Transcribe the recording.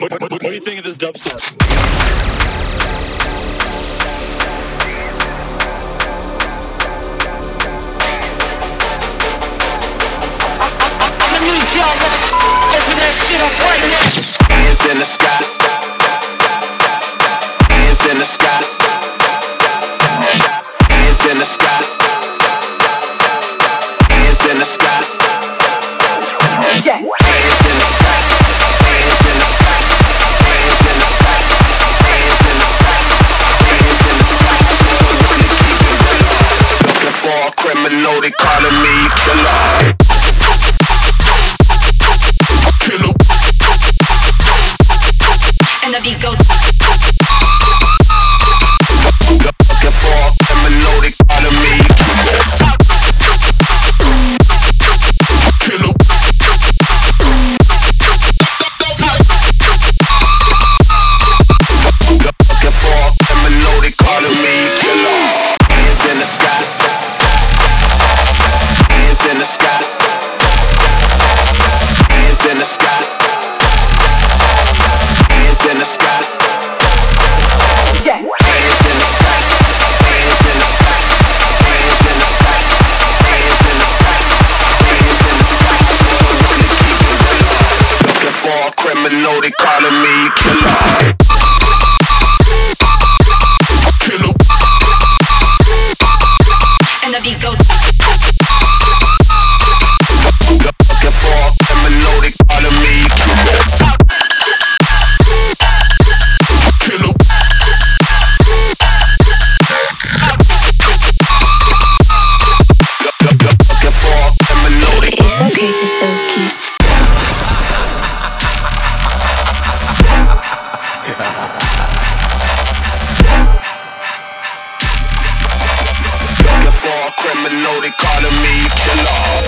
What do you think of this dubstep? I'ma need y'all open that shit up right now. Hands in the sky. Hands in the sky. Hands in the sky. Hands in the sky. Hands in the sky. Hands in the sky. Hands in the sky. Hands in the sky. Hands in the sky. Looking for a criminal, they calling me killer. And the beat goes. Looking for a criminal, they calling me killer. Looking for a criminal, they calling me killer. Hands in the sky. Hands in the sky. Hands in the sky. Hands in the sky. Hands in the sky. Hands in the sky. Hands in the sky. Hands in the sky. Hands in the sky. Looking for a criminal, they calling me killer. And the beat goes. Looking for a criminal, they calling me killer. Looking for a criminal, they It's okay to Silky. looking for a criminal, they calling me killer.